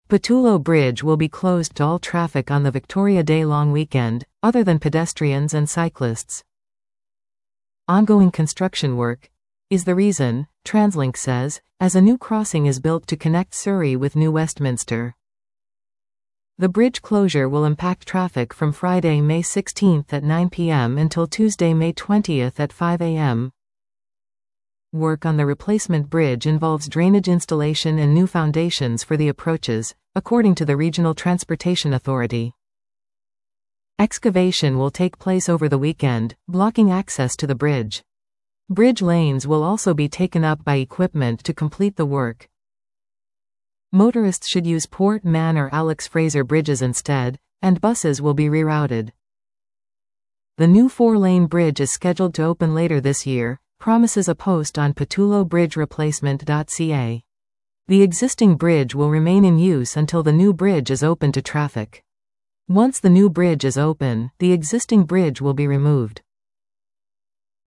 Patullo Bridge will be closed to all traffic on the Victoria Day long weekend, other than pedestrians and cyclists. Ongoing construction work is the reason, TransLink says, as a new crossing is built to connect Surrey with New Westminster. The bridge closure will impact traffic from Friday, May 16 at 9 p.m. until Tuesday, May 20 at 5 a.m. Work on the replacement bridge involves drainage installation and new foundations for the approaches, according to the Regional Transportation Authority. Excavation will take place over the weekend, blocking access to the bridge. Bridge lanes will also be taken up by equipment to complete the work. Motorists should use Port Mann or Alex Fraser bridges instead, and buses will be rerouted. The new 4-lane bridge is scheduled to open later this year, promises a post on patullobridgereplacement.ca. The existing bridge will remain in use until the new bridge is open to traffic. Once the new bridge is open, the existing bridge will be removed.